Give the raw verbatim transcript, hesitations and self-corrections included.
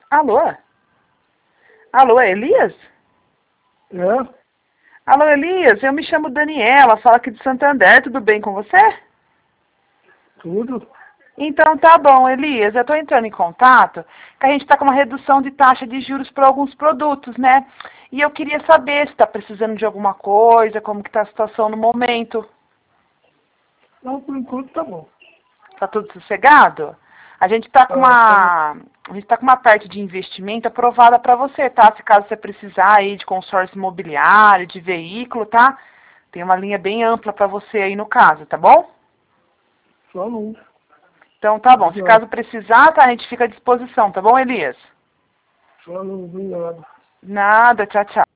Alô? Alô, é Elias? É, Alô, Elias, eu me chamo Daniela, falo aqui de Santander, tudo bem com você? tudo. Então tá bom, Elias, eu estou entrando em contato, que a gente está com uma redução de taxa de juros para alguns produtos, né? E eu queria saber se está precisando de alguma coisa, como que está a situação no momento. Não, por enquanto tá bom. Tá tudo sossegado? A gente está com Tá, tá bom. uma a gente tá com uma parte de investimento aprovada para você, tá? Se caso você precisar aí de consórcio imobiliário, de veículo, tá? Tem uma linha bem ampla para você aí no caso, tá bom? Só não. Então tá bom. Se Obrigado. caso precisar, tá? A gente fica à disposição, tá bom, Elias? Só não, obrigado. Nada, tchau, tchau.